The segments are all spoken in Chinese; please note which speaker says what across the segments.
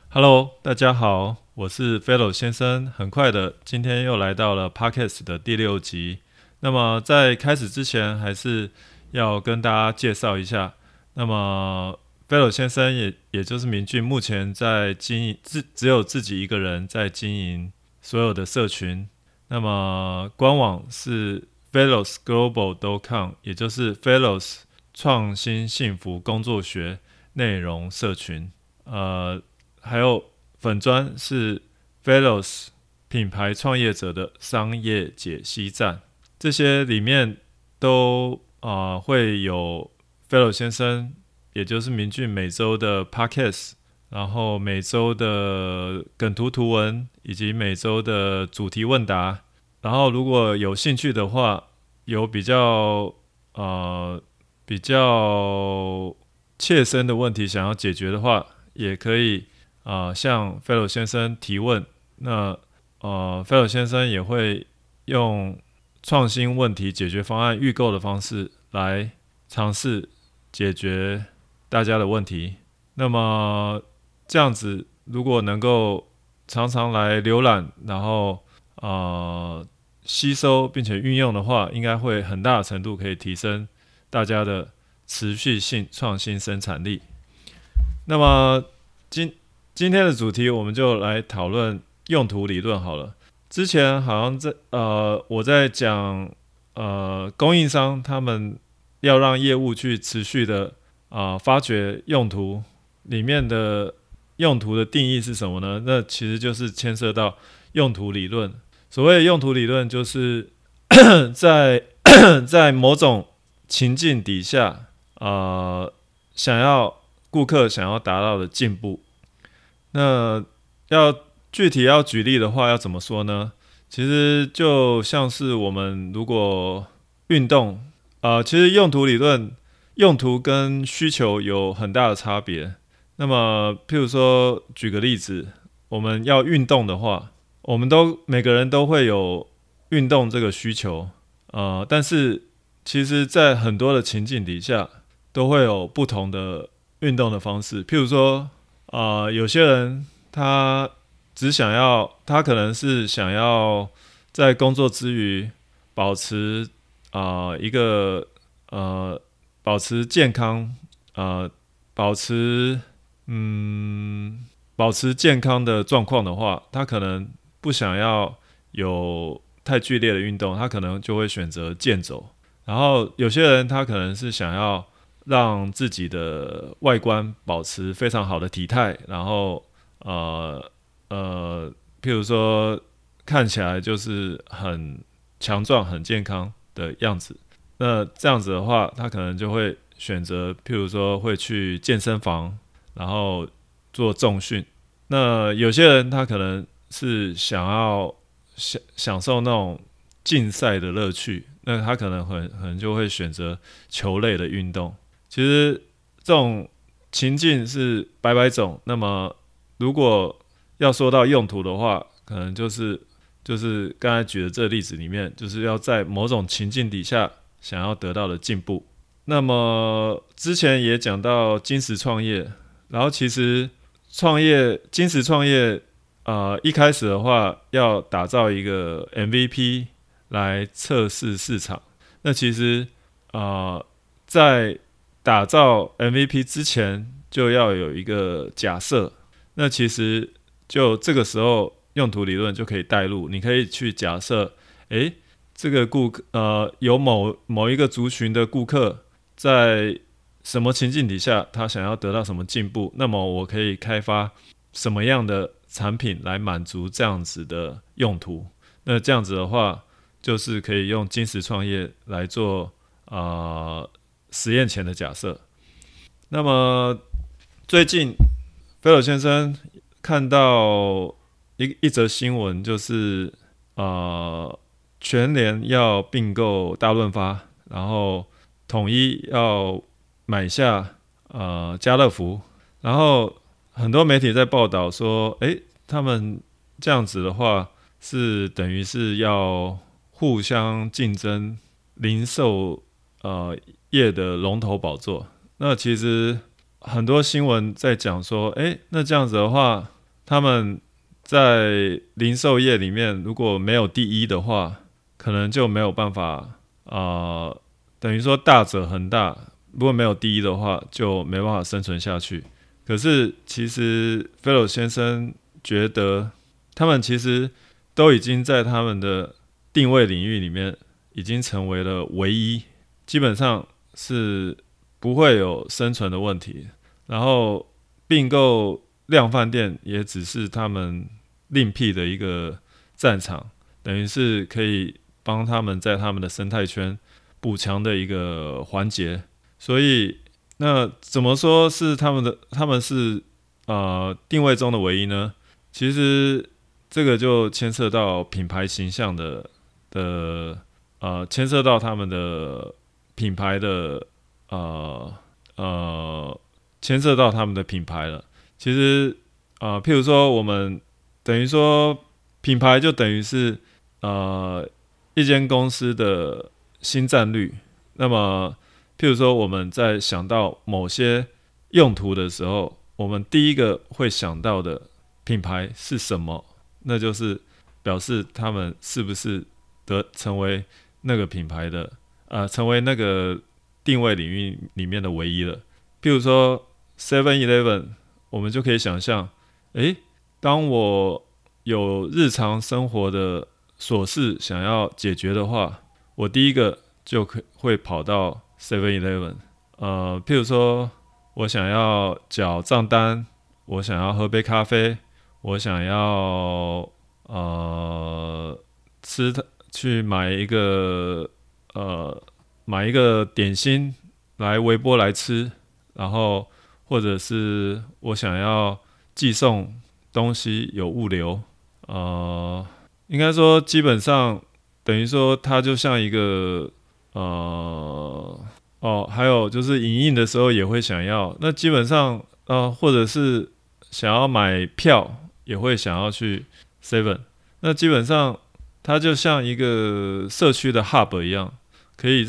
Speaker 1: Hello，大家好，我是 Fellow 先生。很快的，今天又来到了 Podcast 的第6集。那么在开始之前，还是要跟大家介绍一下。那么 Fellow 先生也就是明俊，目前在经营，只有自己一个人在经营所有的社群。那么官网是 fellowsglobal.com， 也就是 Fellows 创新幸福工作学内容社群。还有粉专是 Fellows 品牌创业者的商业解析站，这些里面都会有 Fellow 先生，也就是明俊每周的 Podcast， 然后每周的梗图图文，以及每周的主题问答。然后如果有兴趣的话，有比较切身的问题想要解决的话，也可以向 Fellow 先生提问。那Fellow 先生也会用创新问题解决方案预购的方式来尝试解决大家的问题。那么这样子，如果能够常常来浏览，然后吸收并且运用的话，应该会很大的程度可以提升大家的持续性创新生产力。那么今天的主题，我们就来讨论用途理论好了。之前好像我在讲供应商他们要让业务去持续的发掘用途里面的用途的定义是什么呢？那其实就是牵涉到用途理论。所谓的用途理论，就是在某种情境底下，顾客想要达到的进步。那具体要举例的话，要怎么说呢？其实就像是我们如果运动，其实用途理论，用途跟需求有很大的差别。那么，譬如说，举个例子，我们要运动的话，每个人都会有运动这个需求，但是其实在很多的情境底下，都会有不同的运动的方式。譬如说，有些人他可能是想要在工作之余保持一个保持健康，保持保持健康的状况的话，他可能不想要有太剧烈的运动，他可能就会选择健走。然后有些人他可能是想要让自己的外观保持非常好的体态，然后譬如说看起来就是很强壮、很健康的样子。那这样子的话，他可能就会选择，譬如说会去健身房，然后做重训。那有些人他可能是想要享受那种竞赛的乐趣，那他可能就会选择球类的运动。其实这种情境是百百种。那么如果要说到用途的话，可能就是刚才举的这个例子里面，就是要在某种情境底下想要得到的进步。那么之前也讲到精实创业，然后其实精实创业一开始的话要打造一个 MVP 来测试市场。那其实在打造 MVP 之前就要有一个假设。那其实就这个时候用途理论就可以带入，你可以去假设，这个有某一个族群的顾客在什么情境底下，他想要得到什么进步，那么我可以开发什么样的产品来满足这样子的用途。那这样子的话，就是可以用精实创业来做实验前的假设。那么最近菲尔先生看到一则新闻，就是全联要并购大润发，然后统一要买下家乐福。然后很多媒体在报道说，他们这样子的话是等于是要互相竞争零售业的龙头宝座。那其实很多新闻在讲说，那这样子的话， 他们在零售业里面如果没有第一的话，可能就没有办法等于说大者恒大，如果没有第一的话，就没办法生存下去。可是其实菲洛先生觉得，他们其实都已经在他们的定位领域里面已经成为了唯一，基本上是不会有生存的问题。然后并购量贩店也只是他们另辟的一个战场，等于是可以帮他们在他们的生态圈补强的一个环节。所以那怎么说是他们是定位中的唯一呢？其实这个就牵涉到品牌形象牵涉到他们的品牌的呃牵涉到他们的品牌了。其实譬如说我们等于说品牌就等于是一间公司的新占率。那么譬如说我们在想到某些用途的时候，我们第一个会想到的品牌是什么？那就是表示他们是不是成为那个品牌的成为那个定位领域里面的唯一了。譬如说 7-Eleven， 我们就可以想象，当我有日常生活的琐事想要解决的话，我第一个就会跑到 7-Eleven。譬如说我想要缴账单，我想要喝杯咖啡，我想要去买一个点心来微波来吃，然后或者是我想要寄送东西有物流，应该说基本上等于说它就像一个还有就是影印的时候也会想要，那基本上或者是想要买票也会想要去 Seven。 那基本上它就像一个社区的 hub 一样，可以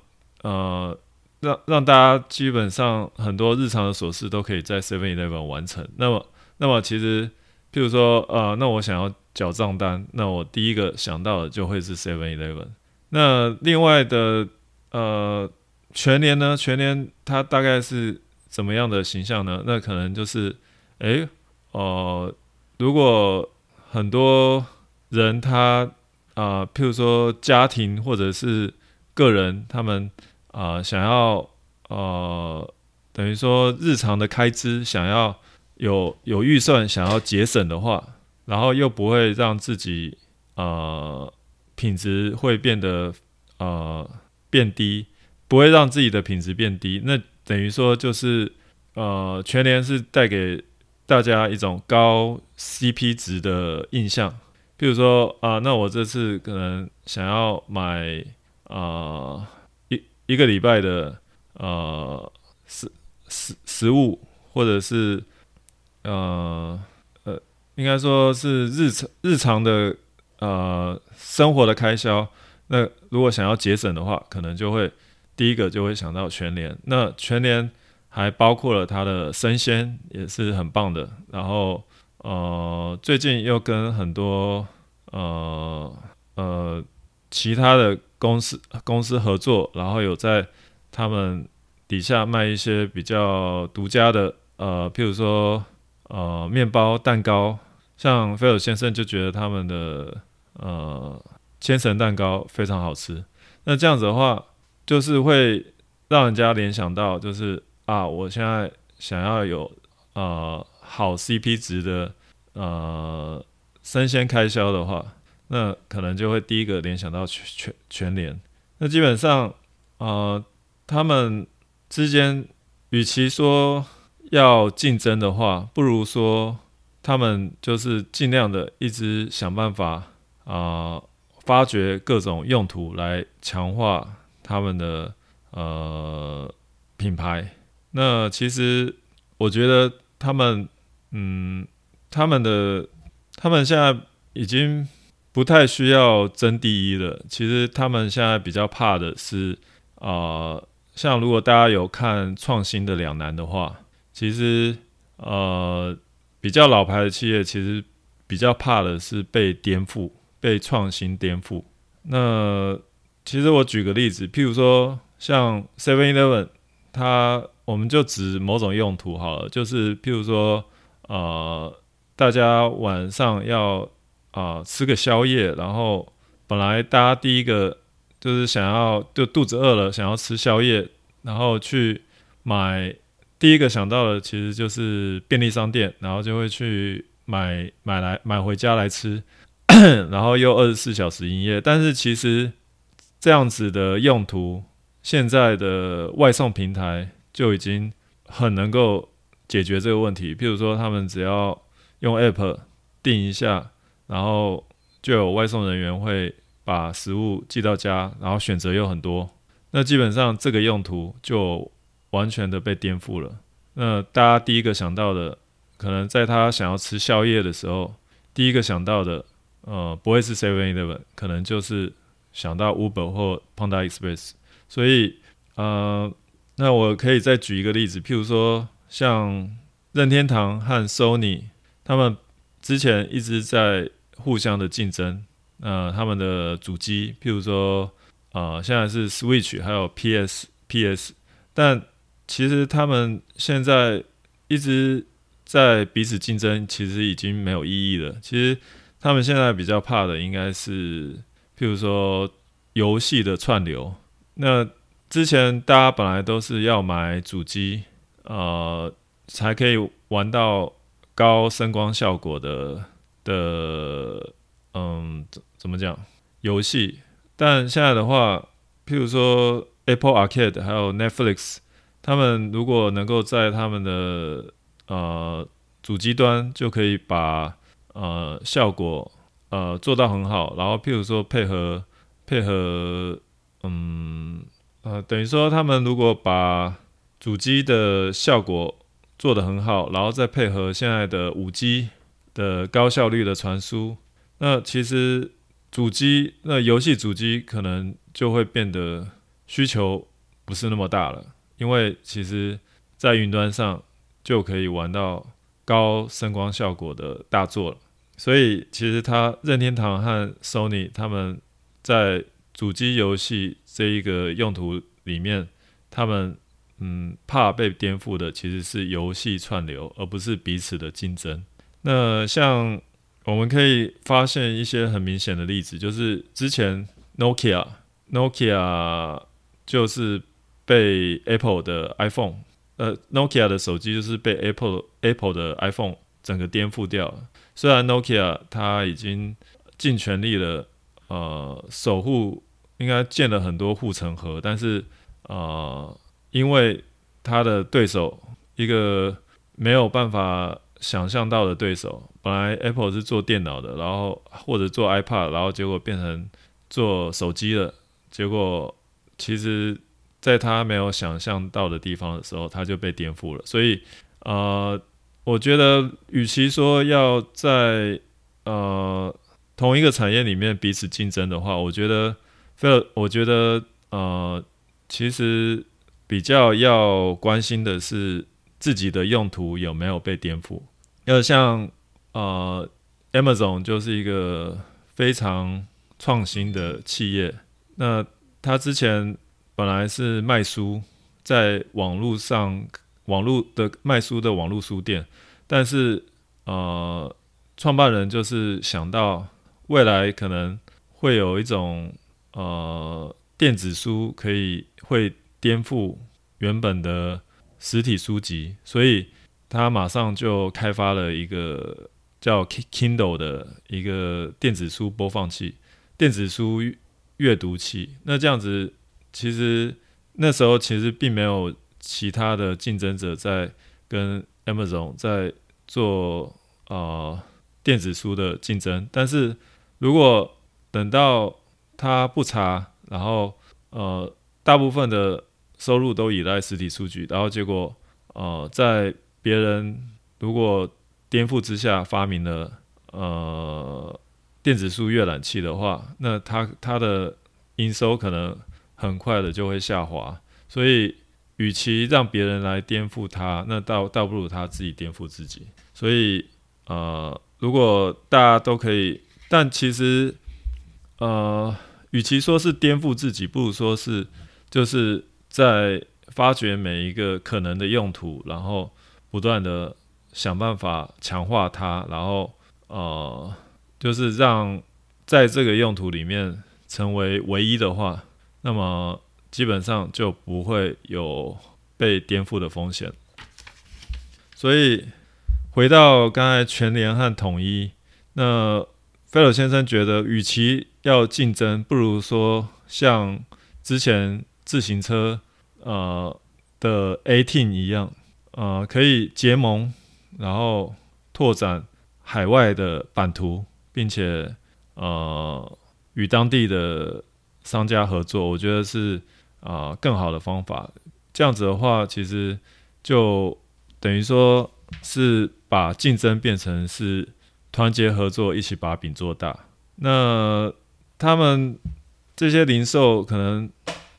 Speaker 1: 让大家基本上很多日常的琐事都可以在 7-Eleven 完成。那么其实譬如说那我想要缴账单，那我第一个想到的就会是 7-Eleven。 那另外的全联呢？全联它大概是怎么样的形象呢？那可能就是如果很多人他譬如说家庭或者是个人，他们想要等于说日常的开支想要有预算想要节省的话，然后又不会让自己品质会变得变低，不会让自己的品质变低，那等于说就是全联是带给大家一种高 CP 值的印象。譬如说那我这次可能想要买一个礼拜的食物，或者是应该说是日常的生活的开销。那如果想要节省的话，可能就会第一个就会想到全联。那全联还包括了它的生鲜，也是很棒的。然后最近又跟很多其他的公司合作，然后有在他们底下卖一些比较独家的譬如说面包蛋糕。像菲尔先生就觉得他们的千层蛋糕非常好吃。那这样子的话，就是会让人家联想到，就是我现在想要有好 CP 值的生鲜开销的话，那可能就会第一个联想到全联。那基本上他们之间与其说要竞争的话，不如说他们就是尽量的一直想办法发掘各种用途来强化他们的品牌。那其实我觉得他们现在已经不太需要争第一了。其实他们现在比较怕的是像如果大家有看创新的两难的话，其实比较老牌的企业其实比较怕的是被颠覆，被创新颠覆。那其实我举个例子，譬如说像 7-Eleven， 我们就指某种用途好了，就是譬如说大家晚上要吃个宵夜，然后本来大家第一个就是就肚子饿了想要吃宵夜，然后去第一个想到的其实就是便利商店，然后就会去买回家来吃，然后又24小时营业。但是其实这样子的用途，现在的外送平台就已经很能够解决这个问题。譬如说，他们只要用 App 订一下，然后就有外送人员会把食物寄到家，然后选择又很多。那基本上这个用途就完全的被颠覆了。那大家第一个想到的，可能在他想要吃宵夜的时候，第一个想到的，不会是 7-Eleven， 可能就是想到 Uber 或 Panda Express。所以，那我可以再举一个例子，譬如说像任天堂和 Sony， 他们之前一直在互相的竞争，他们的主机，譬如说，现在是 Switch 还有 PS， 但其实他们现在一直在彼此竞争，其实已经没有意义了。其实他们现在比较怕的应该是，譬如说游戏的串流。那之前大家本来都是要买主机，才可以玩到高声光效果的，怎么讲游戏。但现在的话，譬如说 Apple Arcade 还有 Netflix， 他们如果能够在他们的主机端就可以把效果做到很好，然后譬如说配合等于说他们如果把主机的效果做得很好，然后再配合现在的5G 的高效率的传输，那其实那游戏主机可能就会变得需求不是那么大了，因为其实在云端上就可以玩到高声光效果的大作了。所以其实任天堂和 Sony 他们在主机游戏这一个用途里面，他们怕被颠覆的其实是游戏串流，而不是彼此的竞争。那像我们可以发现一些很明显的例子，就是之前 Nokia 就是被 Apple 的 iPhone，Nokia 的手机就是被 Apple 的 iPhone 整个颠覆掉了。虽然 Nokia 它已经尽全力了，守护，应该建了很多护城河，但是因为他的对手一个没有办法想象到的对手，本来 Apple 是做电脑的，然后或者做 iPad， 然后结果变成做手机了，结果其实在他没有想象到的地方的时候，他就被颠覆了。所以我觉得与其说要在同一个产业里面彼此竞争的话，我觉得其实比较要关心的是自己的用途有没有被颠覆。像Amazon 就是一个非常创新的企业，那他之前本来是卖书，在网络的卖书的网络书店，但是创办人就是想到未来可能会有一种电子书会颠覆原本的实体书籍，所以他马上就开发了一个叫 Kindle 的一个电子书播放器、电子书阅读器。那这样子，其实那时候其实并没有其他的竞争者在跟 Amazon 在做电子书的竞争。但是如果等到他不查，然后大部分的收入都依赖实体数据，然后结果在别人如果颠覆之下发明了电子书阅览器的话，那他的营收可能很快的就会下滑。所以与其让别人来颠覆他，那倒不如他自己颠覆自己。所以如果大家都可以，但其实与其说是颠覆自己，不如说是就是在发掘每一个可能的用途，然后不断的想办法强化它，然后就是让在这个用途里面成为唯一的话，那么基本上就不会有被颠覆的风险。所以回到刚才全联和统一，那菲尔先生觉得，与其要竞争，不如说像之前自行车的 A-Team 一样，可以结盟，然后拓展海外的版图，并且与当地的商家合作，我觉得是更好的方法。这样子的话，其实就等于说是把竞争变成是团结合作，一起把饼做大。那他们这些零售可能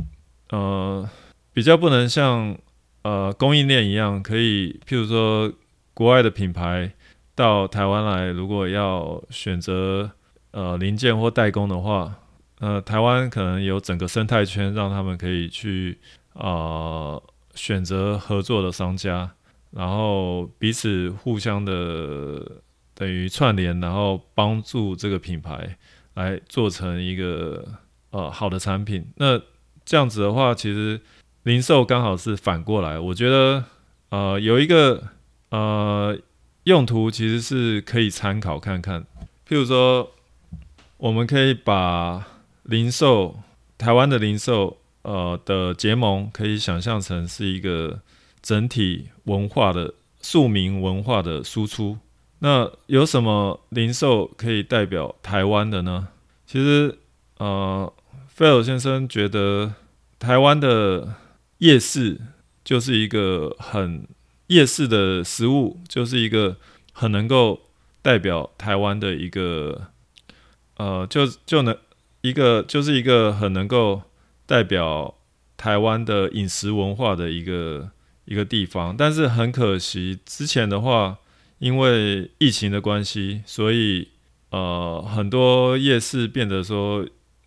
Speaker 1: 比较不能像供应链一样，可以譬如说国外的品牌到台湾来，如果要选择零件或代工的话，台湾可能有整个生态圈，让他们可以去选择合作的商家，然后彼此互相的等于串联，然后帮助这个品牌来做成一个好的产品。那这样子的话，其实零售刚好是反过来，我觉得有一个用途其实是可以参考看看，譬如说我们可以把零售台湾的零售的结盟，可以想象成是一个整体文化的庶民文化的输出。那有什么零售可以代表台湾的呢？其实菲尔先生觉得台湾的夜市就是一个夜市的食物，就是一个很能够代表台湾的一个就是一个很能够代表台湾的饮食文化的一个地方。但是很可惜，之前的话因为疫情的关系，所以很多夜市变得说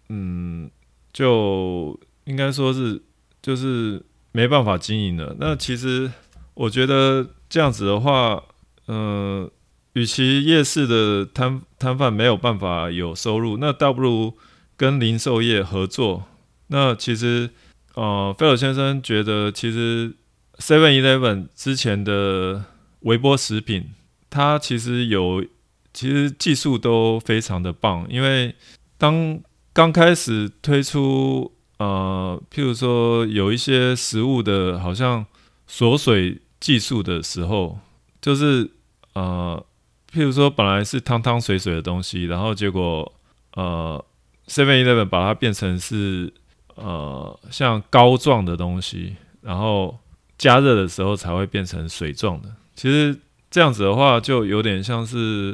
Speaker 1: 就应该说是就是没办法经营了。那其实我觉得这样子的话，与其夜市的摊贩没有办法有收入，那倒不如跟零售业合作。那其实菲尔先生觉得，其实 7-Eleven 之前的微波食品，它其实技术都非常的棒，因为当刚开始推出譬如说有一些食物的好像锁水技术的时候，就是譬如说本来是汤汤水水的东西，然后结果7-Eleven 把它变成是像膏状的东西，然后加热的时候才会变成水状的。其实这样子的话就有点像是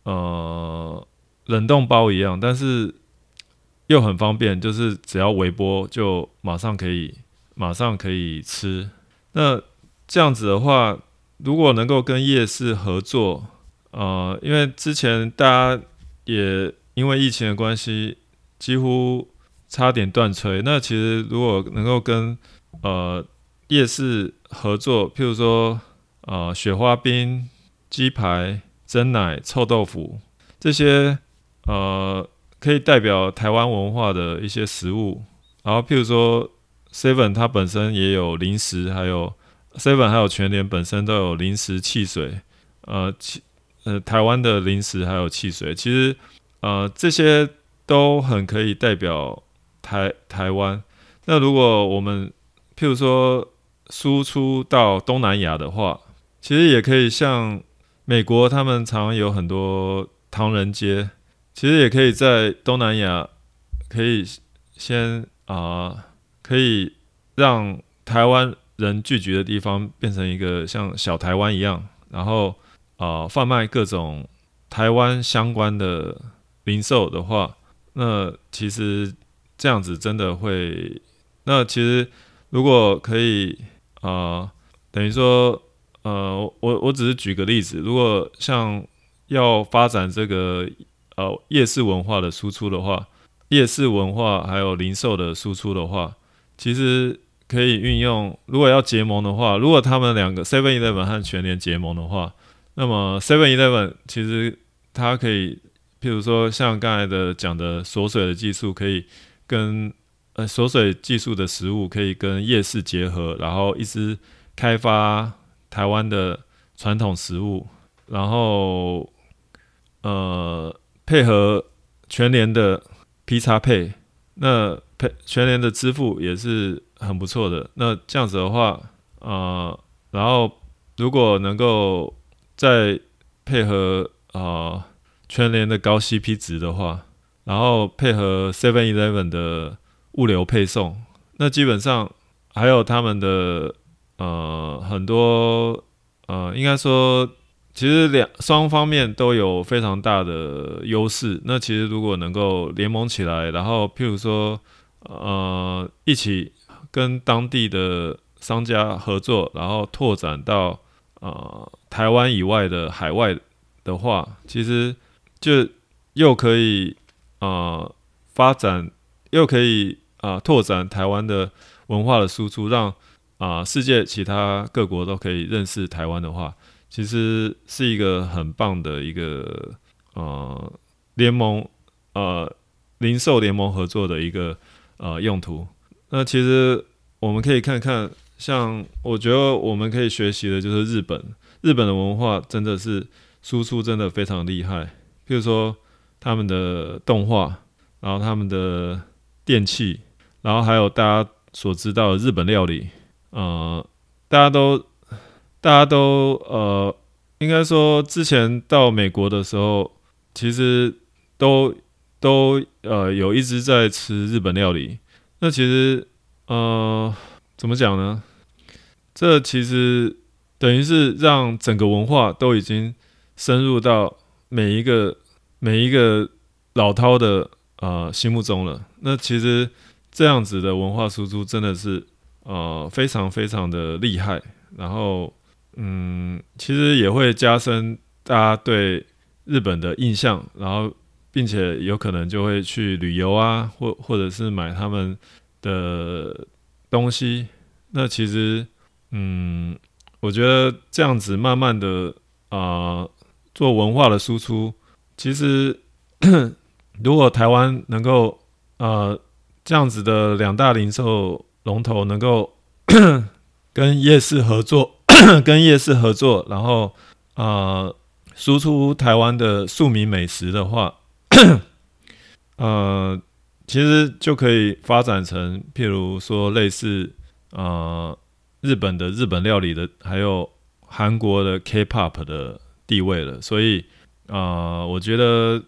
Speaker 1: 冷冻包一样，但是又很方便，就是只要微波就马上可以吃。那这样子的话，如果能够跟夜市合作，因为之前大家也因为疫情的关系，几乎差点断炊。那其实如果能够跟夜市合作，譬如说雪花冰、鸡排、蒸奶、臭豆腐这些可以代表台湾文化的一些食物。然后譬如说 Seven 它本身也有零食，还有 Seven 还有全联本身都有零食、汽水，台湾的零食还有汽水，其实这些都很可以代表台湾。那如果我们譬如说输出到东南亚的话，其实也可以像美国，他们常有很多唐人街，其实也可以在东南亚可以先可以让台湾人聚集的地方变成一个像小台湾一样，然后贩卖各种台湾相关的零售的话，那其实这样子真的会，那其实如果可以等于说我只是举个例子，如果像要发展这个夜市文化的输出的话，夜市文化还有零售的输出的话，其实可以运用。如果要结盟的话，如果他们两个 7-Eleven 和全联结盟的话，那么 7-Eleven 其实它可以，譬如说像刚才的讲的锁水的技术，可以跟锁水技术的食物可以跟夜市结合，然后一直开发台湾的传统食物，然后配合全联的 P 叉配，那全联的支付也是很不错的。那这样子的话，然后如果能够再配合全联的高 CP 值的话，然后配合 7-Eleven 的物流配送，那基本上还有他们的很多应该说其实双方面都有非常大的优势。那其实如果能够联盟起来，然后譬如说一起跟当地的商家合作，然后拓展到台湾以外的海外的话，其实就又可以发展，又可以拓展台湾的文化的输出，让世界其他各国都可以认识台湾的话，其实是一个很棒的一个联盟零售联盟合作的一个用途。那其实我们可以看看，像我觉得我们可以学习的就是日本的文化真的是输出真的非常厉害。譬如说他们的动画，然后他们的电器，然后还有大家所知道的日本料理，大家都应该说之前到美国的时候，其实都有一直在吃日本料理。那其实怎么讲呢？这其实等于是让整个文化都已经深入到每一个老饕的心目中了。那其实这样子的文化输出真的是非常非常的厉害。然后其实也会加深大家对日本的印象，然后并且有可能就会去旅游啊，或者是买他们的东西。那其实我觉得这样子慢慢的做文化的输出，其实如果台湾能够这样子的两大零售龙头能够跟夜市合作然后输出台湾的庶民美食的话其实就可以发展成譬如说类似日本的日本料理的，还有韩国的 K-pop 的地位了。所以我觉得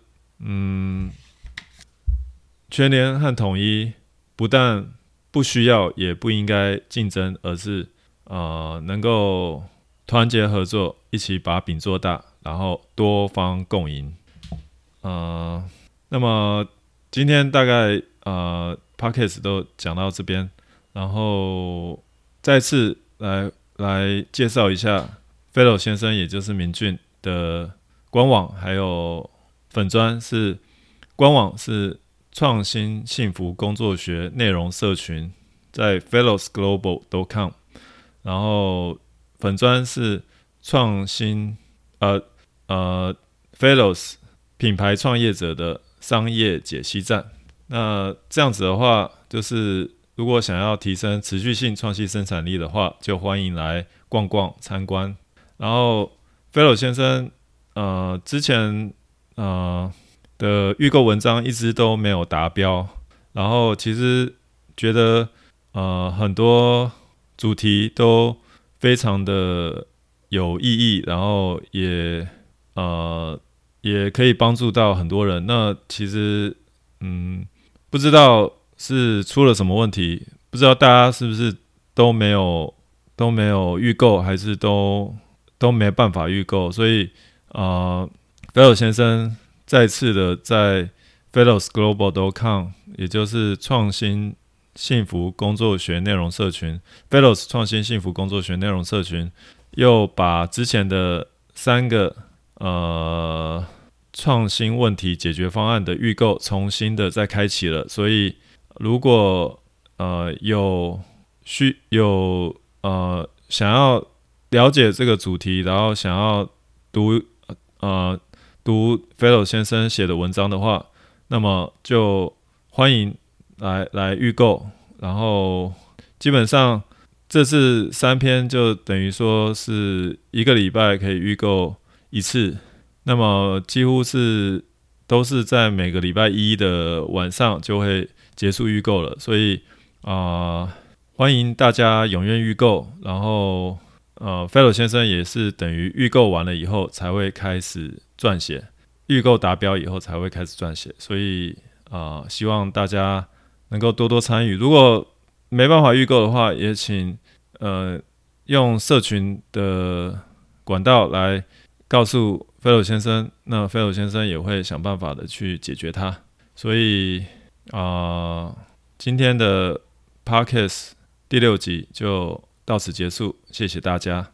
Speaker 1: 全联和统一不但不需要也不应该竞争，而是能够团结合作，一起把饼做大，然后多方共赢。那么今天大概Podcast 都讲到这边，然后再次来介绍一下 Fellow 先生，也就是明俊的官网还有粉专。官网是创新幸福工作学内容社群，在 fellowsglobal.com， 然后粉专是创新Fellows 品牌创业者的商业解析站。那这样子的话，就是如果想要提升持续性创新生产力的话，就欢迎来逛逛参观。然后 Fellow 先生之前的预购文章一直都没有达标，然后其实觉得很多主题都非常的有意义，然后也可以帮助到很多人。那其实不知道是出了什么问题，不知道大家是不是都没有预购，还是都没办法预购。所以Fellow 先生再次的在 fellowsglobal.com， 也就是创新幸福工作学内容社群 Fellows 创新幸福工作学内容社群，又把之前的3个创新问题解决方案的预购重新的再开启了，所以如果有想要了解这个主题，然后想要读Fellow 先生写的文章的话，那么就欢迎来预购。然后基本上这次3篇就等于说是1个礼拜可以预购一次，那么几乎都是在每个礼拜一的晚上就会结束预购了，所以欢迎大家踊跃预购。然后Fellow 先生也是等于预购完了以后才会开始撰写，预购达标以后才会开始撰写，所以希望大家能够多多参与。如果没办法预购的话，也请用社群的管道来告诉 Fellow 先生，那 Fellow 先生也会想办法的去解决它。所以今天的 Podcast 第6集就到此结束，谢谢大家。